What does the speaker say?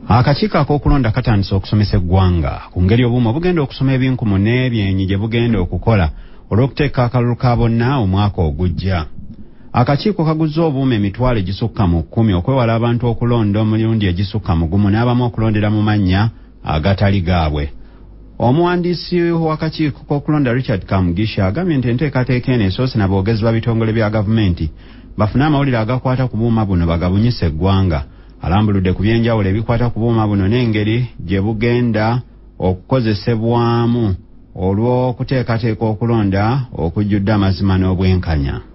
Akakiiko ak'okulonda katandise okusomesa eggwanga ku ngeri obuuma bugenda okusoma ebinkumu n'ebyenyi gye bugenda okukola olw'okuteeka akalulu ka bonna omwaka ogujja. Akakiiko kaguzza obuuma emitwalo egisukka mu 10 okwewala abantu okulonda emirundi egisukka mu gumu n'abamu okulondera mu mannya agatali gaabwe. Omuwandiisi w'akakiiko k'okulonda Richard Kamugisha agambye nti enteekateeka eno esoose na boogezi ba bitongole bya gavumenti bafune amawulire agakwata ku buuma buno bagabunyise eggwanga. Alambuludde ku byenjawulo ebikwata ku buuma buno n'engeri gye bugenda okukozesebwamu olw'okuteekateeka okulonda okujjudde amazima n'obwenkanya.